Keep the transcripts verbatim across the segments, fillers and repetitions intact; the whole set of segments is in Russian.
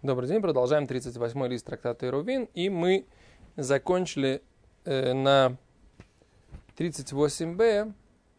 Добрый день, продолжаем тридцать восьмой лист трактата Эрувин, и мы закончили э, на тридцать восемь бэ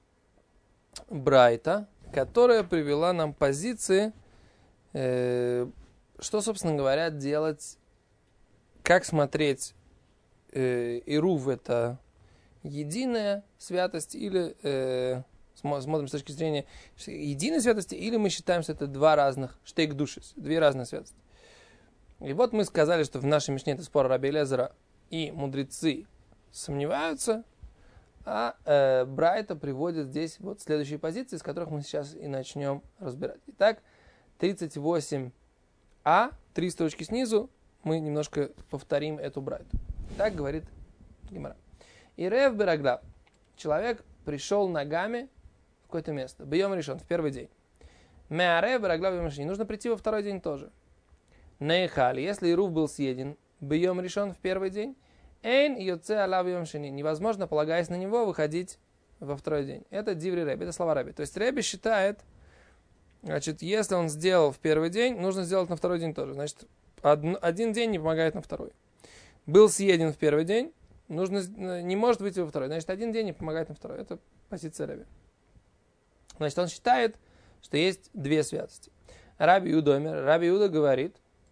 Брайта, которая привела нам позиции, э, что, собственно говоря, делать, как смотреть э, Эрув — это единая святость, или э, смотрим с точки зрения единой святости, или мы считаем, что это два разных штейк душис, две разные святости. И вот мы сказали, что в нашей Мишне это спор Раби Элиэзера, и мудрецы сомневаются, а э, Брайта приводит здесь вот следующие позиции, с которых мы сейчас и начнем разбирать. Итак, тридцать восемь а, три строчки снизу, мы немножко повторим эту Брайту. Так говорит Гемара. Ирев берагла. Человек пришел ногами в какое-то место. Бьем решен в первый день. Меарев берагла бьем решен. Нужно прийти во второй день тоже. Нейхали, если Эрув был съеден, бьем решен в первый день, эйн йоце ала бьем шени, невозможно, полагаясь на него, выходить во второй день. Это диври Реби, это слова Реби. То есть Реби считает, значит, если он сделал в первый день, нужно сделать на второй день тоже. Значит, один день не помогает на второй. Был съеден в первый день, нужно, не может выйти во второй. Значит, один день не помогает на второй. Это позиция Реби. Значит, он считает, что есть две святости. Раби Иуда, Раби Иуда говорит,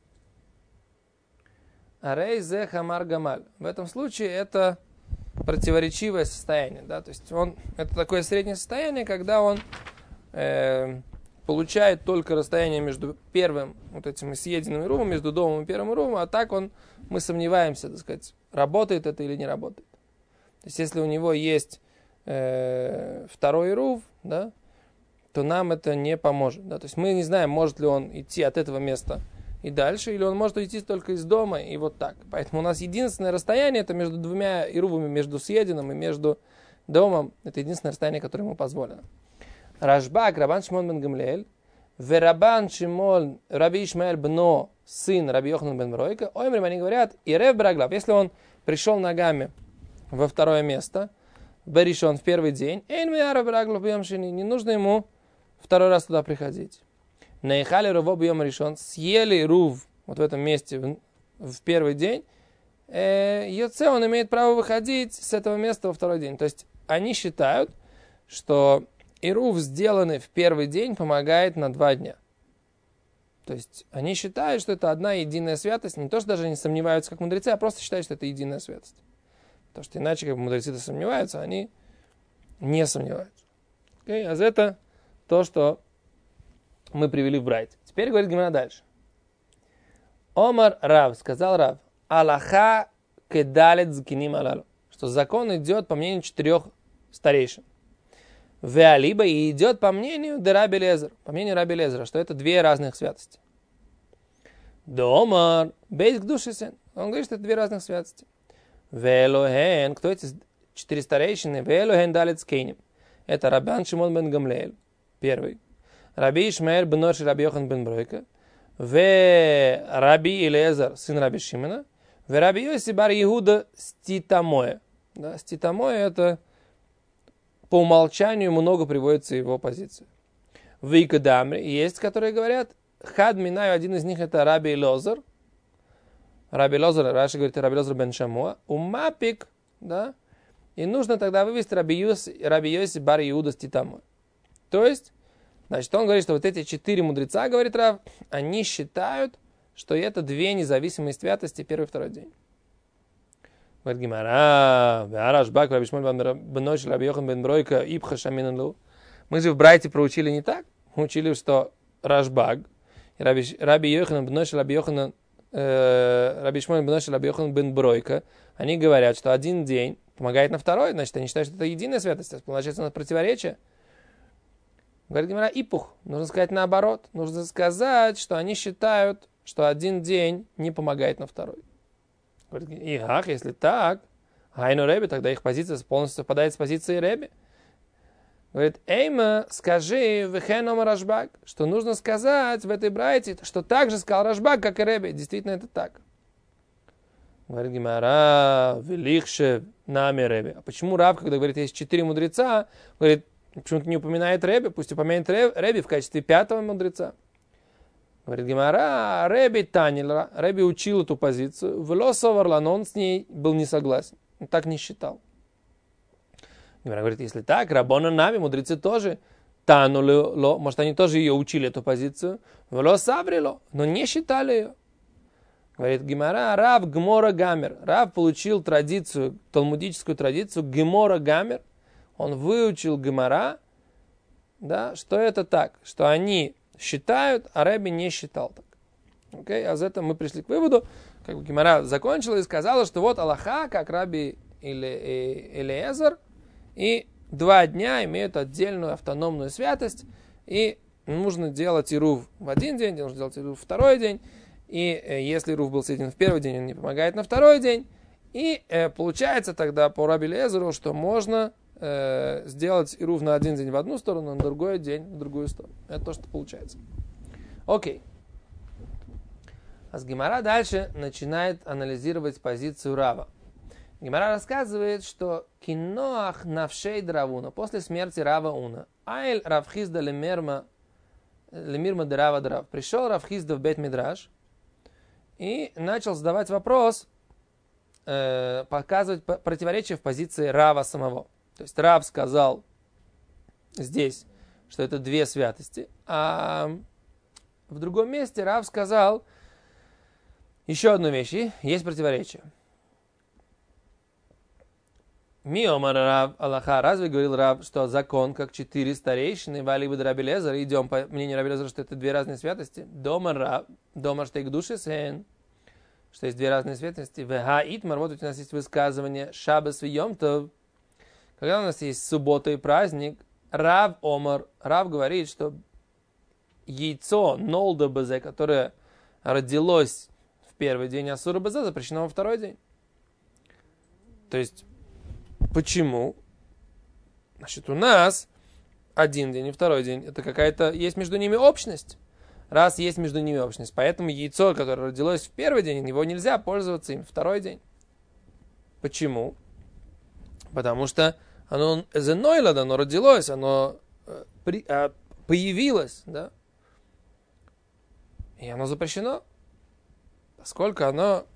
Арей зе хамар гамаль. В этом случае это противоречивое состояние. Да? То есть он, это такое среднее состояние, когда он э, получает только расстояние между первым вот этим съеденным Эрувом, между домом и первым Эрувом, а так он, мы сомневаемся, так сказать, работает это или не работает. То есть если у него есть э, второй Эрув, да, то нам это не поможет. Да? То есть мы не знаем, может ли он идти от этого места и дальше, или он может уйти только из дома, и вот так. Поэтому у нас единственное расстояние, это между двумя Эрувами, между съеденным и между домом. Это единственное расстояние, которое ему позволено. Рашбак, Рабан Шимон бен Гамлиэль, Верабан Шимон, Раби Ишмаэль бно, сын Раби Йоханан бен Бройка, оймрим, они говорят, Ирев Браглав, если он пришел ногами во второе место, Беришон в первый день, Эйн Миара Браглав бьем шени, не нужно ему второй раз туда приходить. Наехали Руво бьем решен, съели Рув вот в этом месте в, в первый день, э, Йоце, он имеет право выходить с этого места во второй день. То есть они считают, что Эрув, сделанный в первый день, помогает на два дня. То есть они считают, что это одна единая святость, не то, что даже не сомневаются, как мудрецы, а просто считают, что это единая святость. Потому что иначе, как мудрецы-то сомневаются, они не сомневаются. Okay? А это то, что мы привели в Брайте. Теперь говорит Гемара дальше. Омар Рав, сказал Рав, Аллаха кедалет зкиним алалу, что закон идет по мнению четырех старейшин. Веалиба и идет по мнению де Раби Элиэзер, по мнению Раби Элиэзера, что это две разных святости. Домар бейт кдушисен, он говорит, что это две разных святости. Велохен, кто эти четыре старейшины? Велохен далет скиним. Это Рабан Шимон бен Гамлиэль, первый. Раби Ишмаэль бен Ноши Раби Йохан бен Бройка, в Раби Элиэзер, сын Раби Шимона, в Раби Йоси бар Иуда ститамоэ. Да, ститамоэ это по умолчанию много приводится его позиция. В Икадамре есть, которые говорят, хад минаю, один из них это Раби Элиэзер. Раби Элиэзер, Раши говорит, Раби Элиэзер бен Шамуа, умапик, да, и нужно тогда вывести Раби Йоси, Раби Йоси бар Иуда ститамоэ. То есть, значит, он говорит, что вот эти четыре мудреца, говорит Рав, они считают, что это две независимые святости, первый и второй день. Говорит Гемара, Рашбак, Раби Шимон бен Ноши, Раби Йохан бен Бройка, Ипха Шаминан Лу. Мы же в Брайте проучили не так. Мы учили, что Рашбак, Раби, Раби Йохан бен Ноши, Раби Йохан, э, Раби Шимон бен Ноши, Раби Йохан бен Бройка, они говорят, что один день помогает на второй, значит, они считают, что это единая святость. Получается, у нас противоречие. Говорит Гемара, ипух. Нужно сказать наоборот. Нужно сказать, что они считают, что один день не помогает на второй. Говорит, ихах, если так, хайну Реби, тогда их позиция полностью совпадает с позицией Реби. Говорит, эйма, скажи, вехен омар Рашбак, что нужно сказать в этой брайте, что так же сказал Рашбак, как и Реби. Действительно, это так. Говорит Гемара, велихше нами Реби. А почему Рав, когда говорит, есть четыре мудреца, говорит, почему-то не упоминает Реби, пусть упомянет Реби в качестве пятого мудреца. Говорит Гемара, Реби Танил, Реби учил эту позицию, Велосовар, но он с ней был не согласен. Он так не считал. Гемара говорит, если так, Рабона Нами, мудрецы тоже, Тануло, может они тоже ее учили, эту позицию, Велосаврило, но не считали ее. Говорит Гемара, Рав Гмора Гамер. Рав получил традицию, талмудическую традицию Гмора Гамер. Он выучил Гемара, да, что это так, что они считают, а Реби не считал так. Окей, а за это мы пришли к выводу, как бы Гемара закончила и сказала, что вот Аллаха, как Раби или Элиэзер, и два дня имеют отдельную автономную святость, и нужно делать ирув в один день, нужно делать ирув в второй день, и э, если ирув был сведен в первый день, он не помогает на второй день, и э, получается тогда по Раби Элиэзеру, что можно э, сделать ирув на один день в одну сторону, на другой день в другую сторону. Это то, что получается. Окей. А с Гемара дальше начинает анализировать позицию Рава. Гемара рассказывает, что киноах навшей дравуна, после смерти Рава Уна, айль Равхизда лемирма лемирма де Рава драв. Пришел Равхизда в Бейт-Мидраш и начал задавать вопрос, э, показывать противоречие в позиции Рава самого. То есть Рав сказал здесь, что это две святости, а в другом месте Рав сказал еще одну вещь, и есть противоречие. Миомар Рав Аллаха, разве говорил Рав, что закон, как четыре старейшины, вали бы Раби Элиэзер, идем по мнению Раби Элиэзера, что это две разные святости? Дома Рав, дома штейк души сен, что есть две разные святости. Веха итмар, вот у нас есть высказывание шабас и йом тов. Когда у нас есть суббота и праздник, Рав Омар, Рав говорит, что яйцо нолда базе, которое родилось в первый день асура базе, запрещено во второй день. То есть, почему? Значит, у нас один день и второй день, это какая-то, есть между ними общность. Раз есть между ними общность, поэтому яйцо, которое родилось в первый день, его нельзя пользоваться им в второй день. Почему? Потому что оно зенойлад, оно родилось, оно э, при, э, появилось, да? И оно запрещено, поскольку оно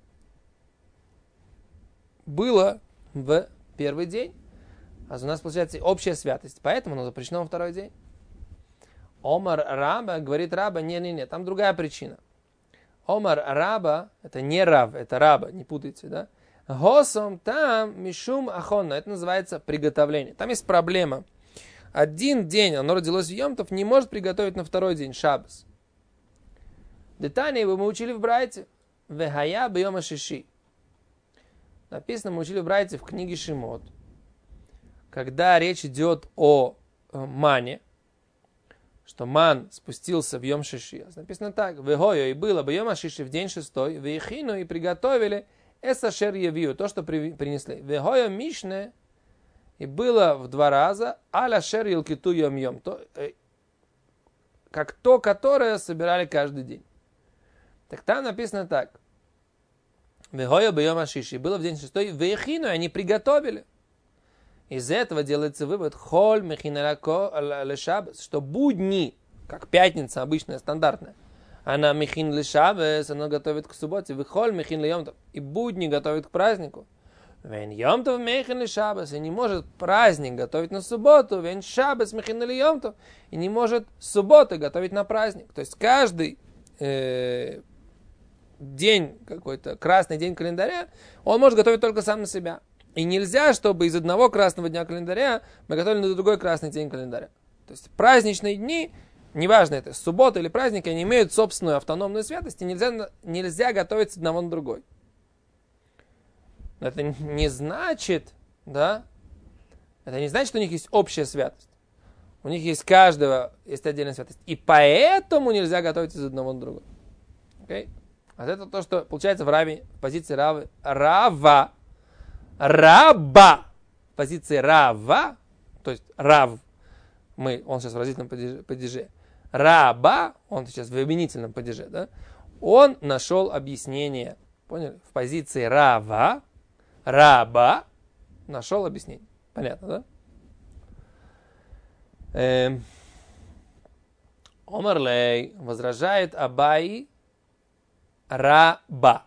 было в первый день. А у нас получается общая святость, поэтому оно запрещено во второй день. Омар Раба, говорит Раба, не-не-не, там другая причина. Омар Раба, это не Рав, это Раба, не путайте, да? Госом там мишум ахонна, это называется приготовление. Там есть проблема. Один день, оно родилось в Йом Тов, не может приготовить на второй день, шаббас. Детание мы учили в Брайте. Вехая бьема шиши. Написано, мы учили в Брайте в книге Шимот. Когда речь идет о мане, что ман спустился в Йом Шиши. Написано так. Вегойо и было бы Йом Шиши в день шестой. Вехину и приготовили эсашер явию, то, что при, принесли. Вегойо мишне и было в два раза аля шер елкиту йом йом. То, э, как то, которое собирали каждый день. Так там написано так. Вегойо бы Йом Шиши. Было в день шестой. Вехину и они приготовили. Из этого делается вывод, холь мехинарако лешабес, что будни, как пятница обычная, стандартная, она мехин лешабес, она готовит к субботе, вихоль мехин льемтов, и будни готовит к празднику. Вен йомтов мехин лешабес, и не может праздник готовить на субботу, вен шабес мехин льемтов, и не может субботу готовить на праздник. То есть каждый э, день, какой-то красный день календаря, он может готовить только сам на себя. И нельзя, чтобы из одного красного дня календаря мы готовили на другой красный день календаря. То есть праздничные дни, неважно это суббота или праздник, они имеют собственную автономную святость, и нельзя, нельзя готовить с одного на другой. Но это не значит, да, это не значит, что у них есть общая святость. У них есть каждого, есть отдельная святость. И поэтому нельзя готовить из одного на другой. Okay? А это то, что получается в Раве, в позиции Равы, Рава, Раба, в позиции Рава, то есть Рав, мы, он сейчас в выразительном падеже, Раба, он сейчас в обвинительном падеже, да, он нашел объяснение, поняли, в позиции Рава, Раба, нашел объяснение, понятно, да? Омарлей возражает Абай Раба.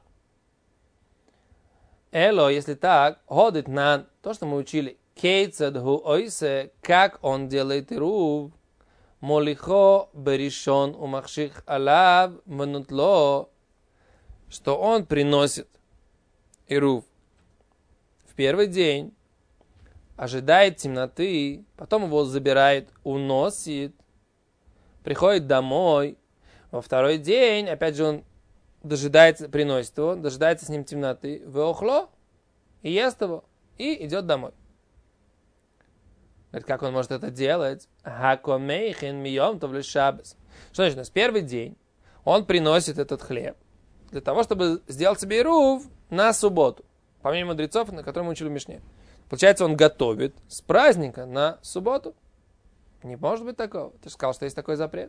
Эло, если так, ходит на то, что мы учили. Кейцадху ойсе, как он делает ирув. Молихо беришон умахших алав мнутло, что он приносит ирув в первый день, ожидает темноты, потом его забирает, уносит, приходит домой, во второй день, опять же он дожидается, приносит его, дожидается с ним темноты, веохло, и ест его, и идет домой. Говорит, как он может это делать? Хакомейхин мием товле шабес. Что значит, у нас первый день он приносит этот хлеб для того, чтобы сделать себе ирув на субботу. По мнению мудрецов, на котором мы учили в Мишне. Получается, он готовит с праздника на субботу. Не может быть такого. Ты же сказал, что есть такой запрет.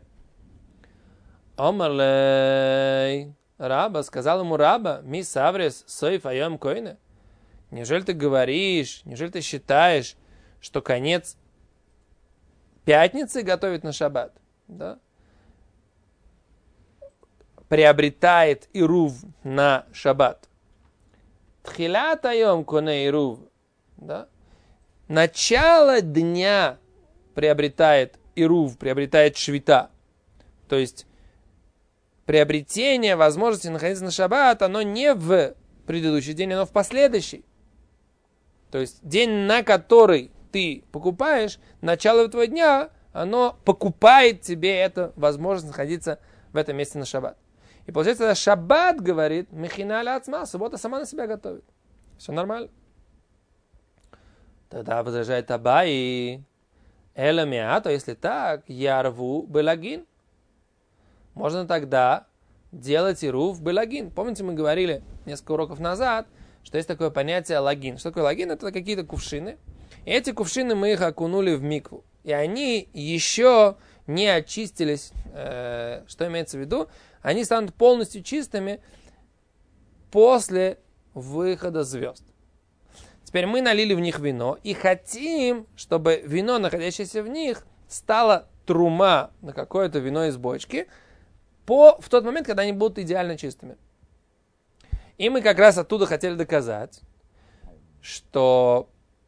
Омалей. Раба, сказал ему Раба, ми саврес сойф айом койне. Неужели ты говоришь, неужели ты считаешь, что конец пятницы готовит на шаббат, да? Приобретает ирув на шаббат. Тхилат айом коне ирув, да? Начало дня приобретает ирув, приобретает швита. То есть приобретение возможности находиться на шаббат, оно не в предыдущий день, оно в последующий. То есть день, на который ты покупаешь, начало этого дня, оно покупает тебе эту возможность находиться в этом месте на шаббат. И получается, когда шаббат говорит, мехина аля ацма, суббота сама на себя готовит. Все нормально. Тогда возражает Абай, эла миато, если так, ярву белагин. Можно тогда делать ирув белагин. Помните, мы говорили несколько уроков назад, что есть такое понятие лагин. Что такое лагин? Это какие-то кувшины. И эти кувшины мы их окунули в микву. И они еще не очистились. Э, что имеется в виду? Они станут полностью чистыми после выхода звезд. Теперь мы налили в них вино и хотим, чтобы вино, находящееся в них, стало трума на какое-то вино из бочки по, в тот момент, когда они будут идеально чистыми. И мы как раз оттуда хотели доказать, что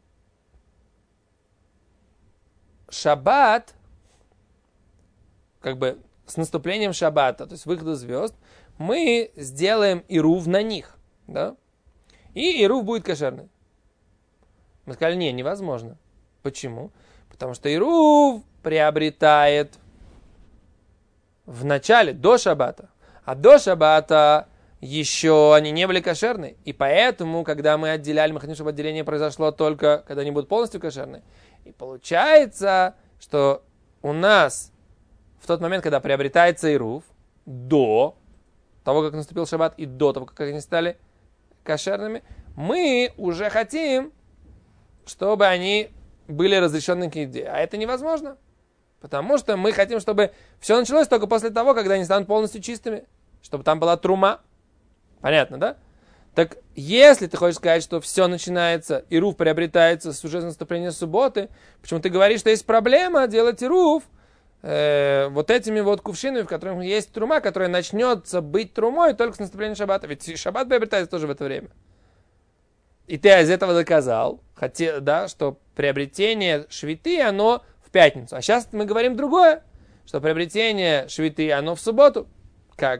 шаббат, как бы с наступлением шаббата, то есть выхода звезд, мы сделаем ирув на них, да? И ирув будет кошерный. Мы сказали, не, невозможно. Почему? Потому что ирув приобретает в начале, до шаббата. А до шаббата еще они не были кошерны. И поэтому, когда мы отделяли, мы хотим, чтобы отделение произошло только, когда они будут полностью кошерны. И получается, что у нас в тот момент, когда приобретается ирув, до того, как наступил шаббат, и до того, как они стали кошерными, мы уже хотим, чтобы они были разрешены к еде. А это невозможно. Потому что мы хотим, чтобы все началось только после того, когда они станут полностью чистыми. Чтобы там была трума. Понятно, да? Так если ты хочешь сказать, что все начинается, ирув приобретается с уже наступления субботы, почему ты говоришь, что есть проблема делать ирув э, вот этими вот кувшинами, в которых есть трума, которая начнется быть трумой только с наступлением шаббата. Ведь шаббат приобретается тоже в это время. И ты из этого доказал, хотел, да, что приобретение швиты, оно в пятницу. А сейчас мы говорим другое, что приобретение швиты, оно в субботу. Как?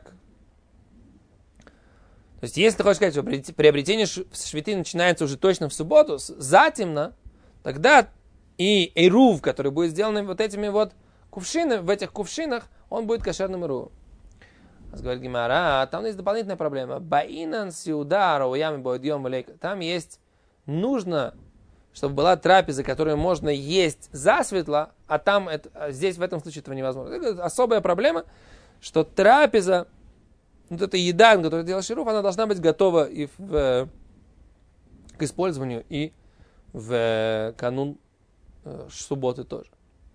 То есть, если ты хочешь сказать, что приобретение швиты начинается уже точно в субботу, затемно, тогда и ирув, который будет сделан вот этими вот кувшинами, в этих кувшинах, он будет кошерным ирувом. Говорит Гимара, там есть дополнительная проблема. Баинан сиудара уями бойдьем валейка. Там есть, нужно, чтобы была трапеза, которую можно есть засветло, а там, это, здесь в этом случае этого невозможно. Это особая проблема, что трапеза, вот эта еда, которую ты делаешь ирув, она должна быть готова и в, к использованию, и в канун э, субботы тоже.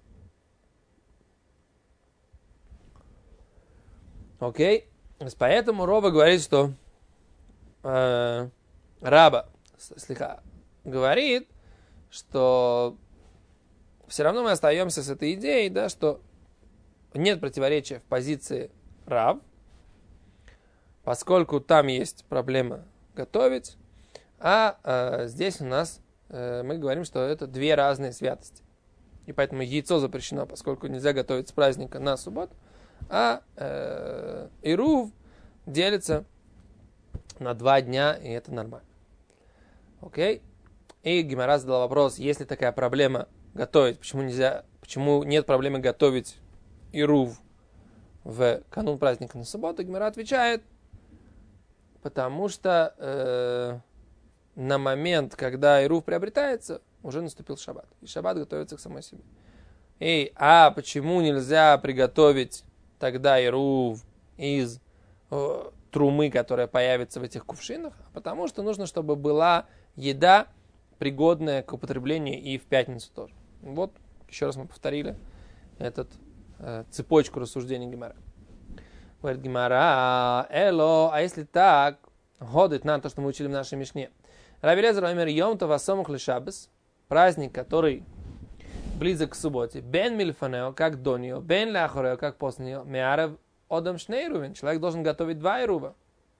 Окей? Okay. Поэтому Роба говорит, что э, Раба слегка говорит, что все равно мы остаемся с этой идеей, да, что нет противоречия в позиции Рав, поскольку там есть проблема готовить, а э, здесь у нас э, мы говорим, что это две разные святости. И поэтому яйцо запрещено, поскольку нельзя готовить с праздника на субботу, а э, ирув делится на два дня, и это нормально. Окей? И Гемара задала вопрос, есть ли такая проблема готовить, почему нельзя, почему нет проблемы готовить ирув в канун праздника на субботу? Гемара отвечает, потому что э, на момент, когда ирув приобретается, уже наступил шаббат. И шаббат готовится к самой себе. И, а почему нельзя приготовить тогда ирув из э, трумы, которая появится в этих кувшинах? Потому что нужно, чтобы была еда, пригодная к употреблению и в пятницу тоже. Вот, еще раз мы повторили эту э, цепочку рассуждений Гемара. Говорит Гемара, эло, а если так, ходит нам то, что мы учили в нашей Мишне. Раби Элиэзер омер йом тов асомух лешабес, праздник, который близок к субботе, бен мильфанео, как до нее, бен ляхорео, как после нее, меарев одам шнейрувен, человек должен готовить два ируба.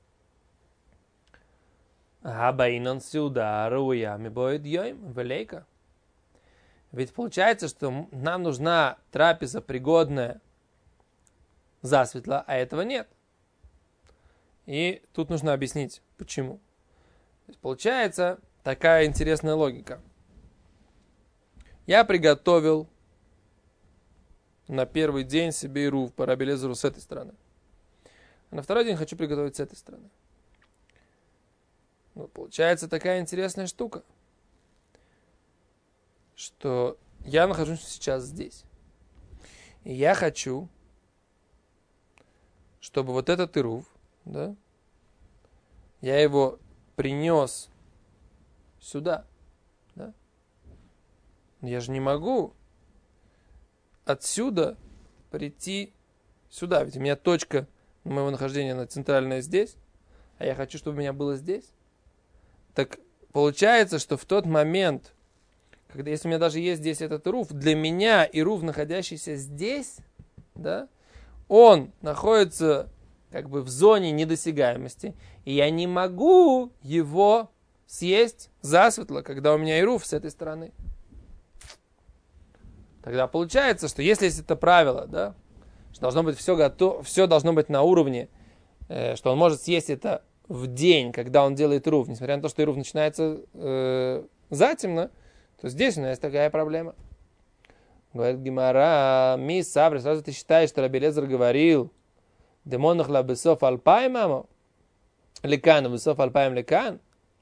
Габаинон сюда руями боит йоим, велейка. Ведь получается, что нам нужна трапеза пригодная засветло, а этого нет. И тут нужно объяснить, почему. То есть получается такая интересная логика. Я приготовил на первый день себе ирув по Раби Элиэзеру с этой стороны. А на второй день хочу приготовить с этой стороны. Ну, получается такая интересная штука, что я нахожусь сейчас здесь. И я хочу, чтобы вот этот ирув, да, я его принес сюда. Да? Я же не могу отсюда прийти сюда. Ведь у меня точка моего нахождения, она центральная здесь, а я хочу, чтобы у меня было здесь. Так получается, что в тот момент, когда, если у меня даже есть здесь этот ирув, для меня ирув, находящийся здесь, да, он находится как бы в зоне недосягаемости, и я не могу его съесть засветло, когда у меня ирув с этой стороны. Тогда получается, что если есть это правило, да, что должно быть все готово, все должно быть на уровне, э, что он может съесть это в день, когда он делает ирув, несмотря на то, что ирув начинается э, затемно, то здесь у нас есть такая проблема. Говорит Гемара, ми сабри, сразу ты считаешь, что Раби Элиэзер говорил, демонах ла бесоф алпаим амо, лекан, бесоф алпаим лекан?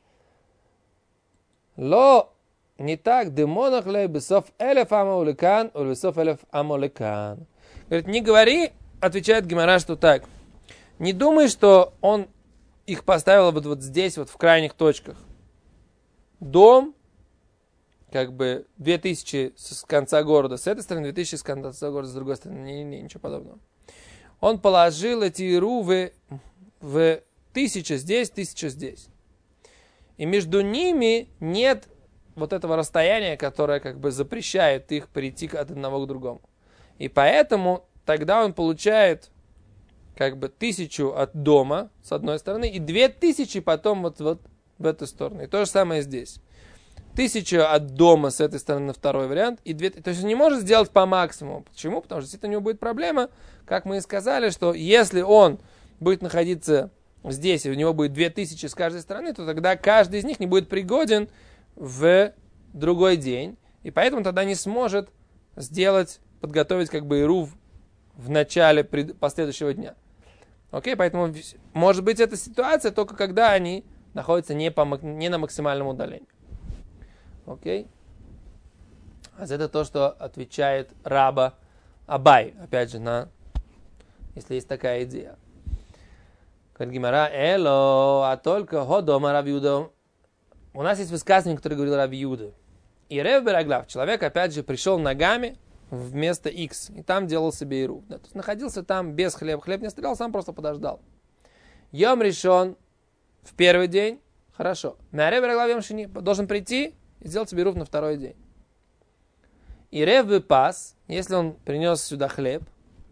Ло, не так, демонах ла бесоф элеф амо лекан, или бесоф элеф амо лекан. Говорит, не говори, отвечает Гемара, что так. Не думай, что он их поставил вот, вот здесь, вот в крайних точках. Дом, как бы две тысячи с конца города с этой стороны, две тысячи с конца города с другой стороны. Не-не-не, ничего подобного. Он положил эти ирувы в тысяча здесь, тысяча здесь. И между ними нет вот этого расстояния, которое как бы запрещает их прийти от одного к другому. И поэтому тогда он получает как бы тысячу от дома с одной стороны и две тысячи потом вот, вот в эту сторону. И то же самое здесь. Тысяча от дома с этой стороны на второй вариант. И две, то есть он не может сделать по максимуму. Почему? Потому что действительно у него будет проблема, как мы и сказали, что если он будет находиться здесь, и у него будет две тысячи с каждой стороны, то тогда каждый из них не будет пригоден в другой день. И поэтому тогда не сможет сделать, подготовить как бы ирув в начале последующего дня. Окей, поэтому может быть эта ситуация только когда они находятся не, по, не на максимальном удалении. Окей? А это то, что отвечает Раба Абай. Опять же, на, если есть такая идея. Говорит Гемара, эло, а только ходома Рав Юда. У нас есть высказывание, которое говорил Рав Юда. И Рев Бераглав, человек, опять же, пришел ногами вместо X, и там делал себе ирув. Да, то есть находился там без хлеба. Хлеб не оставлял, сам просто подождал. Йом решен в первый день, хорошо. На Рев Бераглав Йом Шини должен прийти и сделать себе ирув на второй день. И Рев Бепас, если он принес сюда хлеб,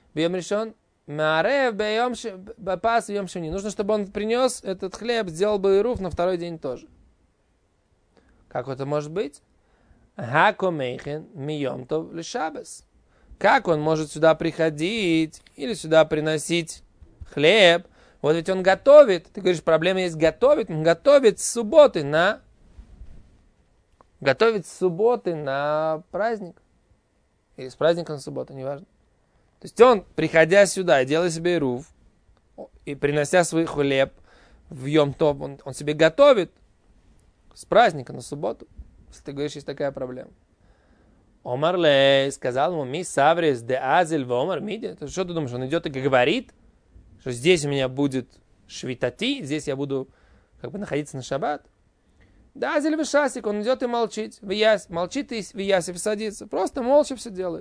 бьем решен, маарев бьем пас бьем шини. Нужно, чтобы он принес этот хлеб, сделал бы ируф на второй день тоже. Как это может быть? Хакомейхен мием тов лешабес. Как он может сюда приходить или сюда приносить хлеб? Вот ведь он готовит. Ты говоришь, проблема есть готовить. Он готовит с субботы на... Готовит с субботы на праздник. Или с праздника на субботу, неважно. То есть он, приходя сюда, делая себе ирув, и принося свой хлеб в Йом-Тов, он, он себе готовит с праздника на субботу. Если ты говоришь, есть такая проблема. Омар лей, сказал ему, ми саврис де азель в омар миди. Что ты думаешь, он идет и говорит, что здесь у меня будет швитати, здесь я буду как бы находиться на шаббат? Да, азель в шасик, он идет и молчит, вияс, молчит и в ясиф садится. Просто молча все делает.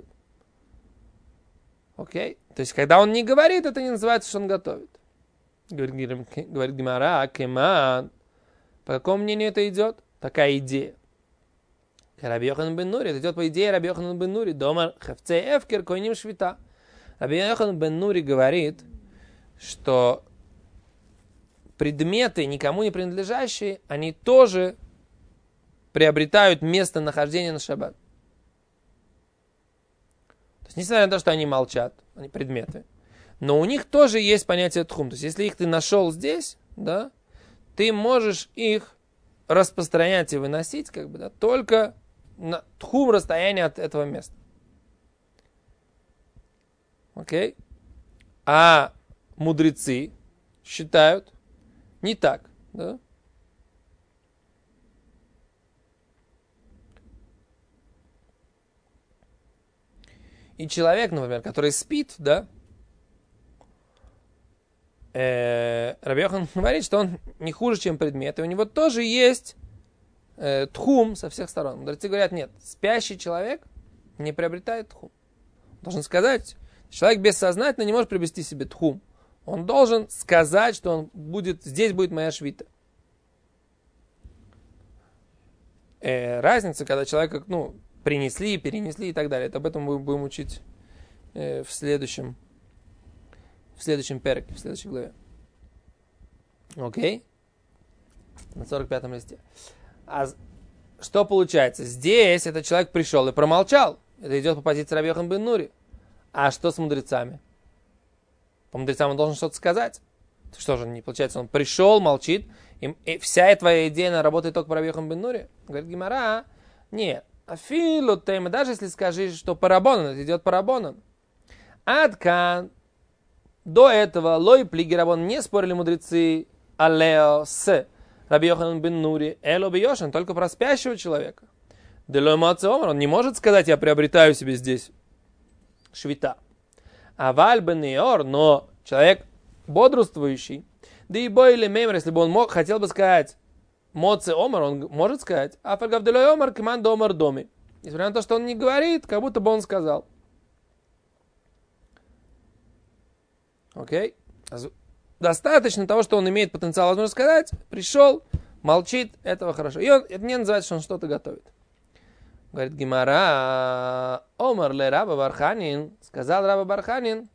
Окей? То есть, когда он не говорит, это не называется, что он готовит. Говорит, говорит Гемара, кеман. По какому мнению это идет? Такая идея. Раби Йоханан бен Нури. Это идет по идее Раби Йоханан бен Нури. Домар хавцей эфкер койним швита. Раби Йоханан бен Нури говорит, что предметы, никому не принадлежащие, они тоже приобретают местонахождение на шаббат. То есть, несмотря на то, что они молчат, они предметы, но у них тоже есть понятие тхум. То есть, если их ты нашел здесь, да, ты можешь их распространять и выносить, как бы, да, только на тхум расстояние от этого места. Окей? А мудрецы считают не так, да? И человек, например, который спит, да, э, Раби Йохан говорит, что он не хуже, чем предмет, и у него тоже есть э, тхум со всех сторон. Мудрецы говорят, нет, спящий человек не приобретает тхум. Он должен сказать, человек бессознательно не может приобрести себе тхум. Он должен сказать, что он будет, здесь будет моя швита. Э, разница, когда человека, ну, принесли, перенесли и так далее. Это об этом мы будем учить э, в следующем в следующем переке, в следующей главе. Окей? На сорок пятом листе. А что получается? Здесь этот человек пришел и промолчал. Это идет по позиции Раби Йоханан бен Нури. А что с мудрецами? По мудрецам он должен что-то сказать. Что же, не получается, он пришел, молчит, и, и вся твоя идея, она работает только по Раби Йоханан бен Нури? Говорит Гемара, нет. Афилу тема, даже если скажешь, что парабонан, это идет парабонан. Адкан, до этого, лой плиги рабон, не спорили мудрецы алео с Раби Йоханан бен Нури, эло бьешен, только про спящего человека. Делой маце омар, он не может сказать, я приобретаю себе здесь швита. А валь бен иор, но человек бодрствующий, да и бой или мемер, если бы он мог, хотел бы сказать, Моце омар, он может сказать, а фальгавделой омар, команда омар доми. Несмотря на то, что он не говорит, как будто бы он сказал. Окей? Достаточно того, что он имеет потенциал возможность сказать, пришел, молчит, этого хорошо. И он, это не называется, что он что-то готовит. Говорит Гемара, омар ле раба Барханин, сказал раба Барханин,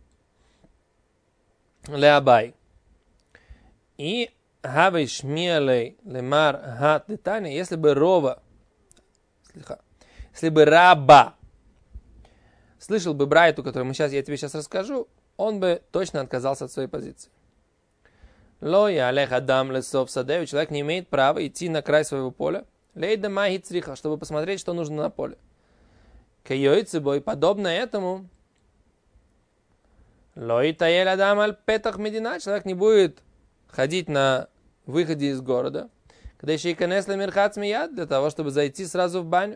ле Абай. И Хавей шмиалей лемар хат детани, если бы Рова, если бы Раба слышал бы Брайту, которую мы сейчас, я тебе сейчас расскажу, он бы точно отказался от своей позиции. Лоя алех адам лесов садею, человек не имеет права идти на край своего поля, лейда маги цриха, чтобы посмотреть, что нужно на поле. Кайойцебой, подобно этому, лой таель адам аль петах медина, человек не будет ходить на выходе из города, когда еще и канесла мирхат смеят, для того, чтобы зайти сразу в баню.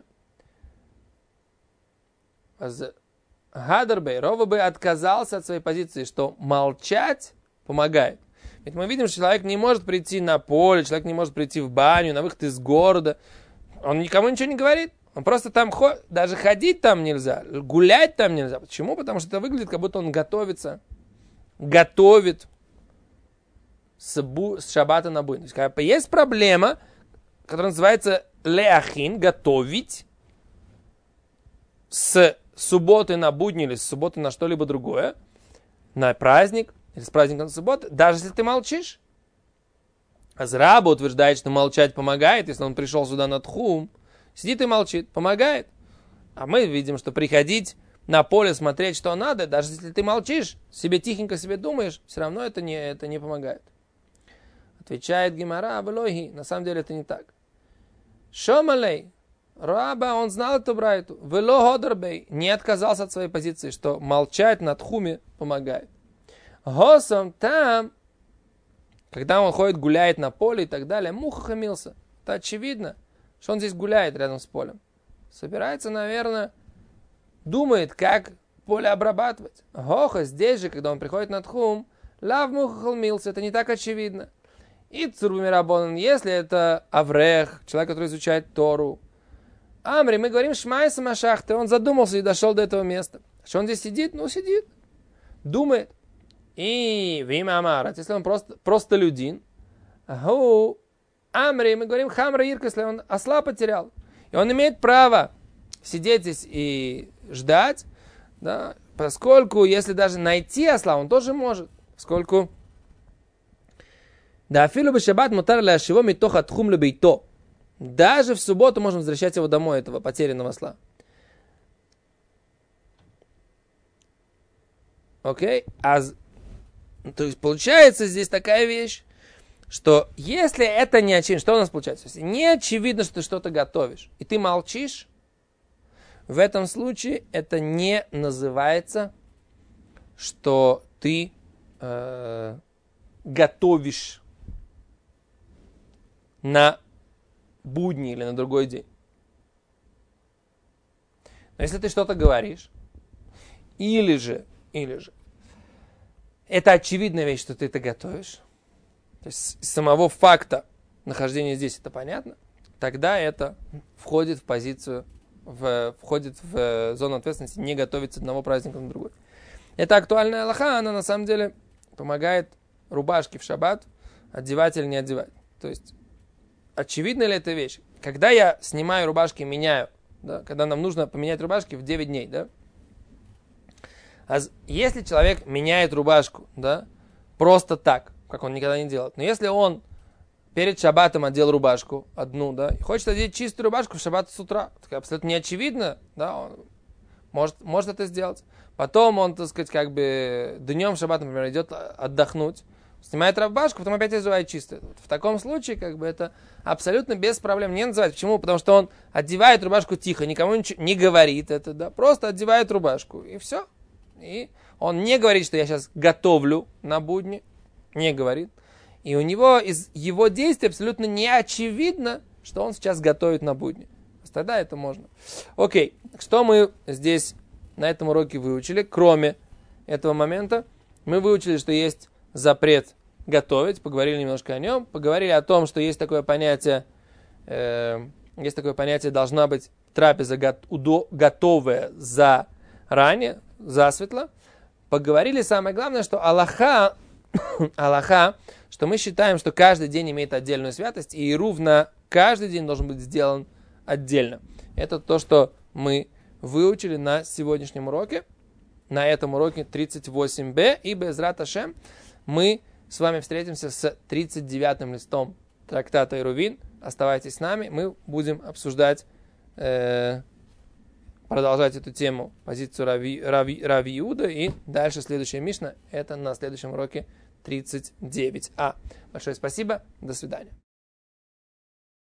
Гадарбей, Рова бы отказался от своей позиции, что молчать помогает. Ведь мы видим, что человек не может прийти на поле, человек не может прийти в баню, на выход из города. Он никому ничего не говорит. Он просто там ходит, даже ходить там нельзя, гулять там нельзя. Почему? Потому что это выглядит, как будто он готовится, готовит с, бу, с шаббата на буй. То есть, есть проблема, которая называется леахин, готовить с субботы на будни или с субботы на что-либо другое. на праздник, или с праздником на субботу, даже если ты молчишь. Азраба утверждает, что молчать помогает, если он пришел сюда на тхум, сидит и молчит, помогает. А мы видим, что приходить на поле, смотреть, что надо, даже если ты молчишь, себе тихенько себе думаешь, все равно это не, это не помогает. Отвечает Гемара, Велойги, на самом деле это не так. Шомалей, Раба, он знал эту брайту, Вело Ходербей, не отказался от своей позиции, что молчать на тхуме помогает. Госом там, когда он ходит, гуляет на поле и так далее, муха хамился. Это очевидно, что он здесь гуляет рядом с полем. Собирается, наверное, думает, как поле обрабатывать. Гоха здесь же, когда он приходит на тхум, лав муха халмился, это не так очевидно. И цурбами рабонан, если это аврех, человек, который изучает Тору. Амри, мы говорим шмай самашахты, он задумался и дошел до этого места. Что он здесь сидит? Ну, сидит, думает. И вима амарат, если он просто, просто людин. Агу, Амри, мы говорим хамра ирка, если он осла потерял. И он имеет право сидеть здесь и ждать, да, поскольку если даже найти осла, он тоже может, поскольку да афилу бешаббат мутар ляшиво митоха тхум лебейто. Даже в субботу можно возвращать его домой, этого потерянного осла. Окей? А, то есть получается здесь такая вещь, что если это не очевидно, что у нас получается? Если не очевидно, что ты что-то готовишь, и ты молчишь, в этом случае это не называется, что ты э, готовишь на будни или на другой день. Но если ты что-то говоришь, или же, или же, это очевидная вещь, что ты это готовишь, то есть с самого факта нахождения здесь это понятно, тогда это входит в позицию, в, входит в зону ответственности не готовить с одного праздника на другой. Это актуальная алаха, она на самом деле помогает рубашки в шаббат одевать или не одевать. То есть, очевидна ли эта вещь? Когда я снимаю рубашки, меняю, да, когда нам нужно поменять рубашки в девять дней, да? А если человек меняет рубашку, да, просто так, как он никогда не делает, но если он перед шаббатом одел рубашку одну, да, и хочет одеть чистую рубашку в шаббат с утра, так абсолютно не очевидно, да, он может, может это сделать. Потом он, так сказать, как бы днем в шаббат, например, идет отдохнуть, снимает рубашку, потом опять одевает чистую. В таком случае, как бы, это абсолютно без проблем не называть. Почему? Потому что он одевает рубашку тихо, никому ничего не говорит это, да, просто одевает рубашку, и все. И он не говорит, что я сейчас готовлю на будни, не говорит. И у него из его действий абсолютно не очевидно, что он сейчас готовит на будни. Тогда это можно. Окей, что мы здесь на этом уроке выучили, кроме этого момента? Мы выучили, что есть запрет готовить, поговорили немножко о нем, поговорили о том, что есть такое понятие, э, есть такое понятие, должна быть трапеза готовая заранее, засветло. Поговорили, самое главное, что Аллаха, Аллаха, что мы считаем, что каждый день имеет отдельную святость, и ирув на каждый день должен быть сделан отдельно. Это то, что мы выучили на сегодняшнем уроке, на этом уроке тридцать восемь бэ, и Безрат Ашем мы с вами встретимся с тридцать девятым листом трактата Эрувин. Оставайтесь с нами, мы будем обсуждать, э, продолжать эту тему, позицию Рави, Рави, Рави Иуда, и дальше следующая мишна, это на следующем уроке тридцать девять а. Большое спасибо, до свидания.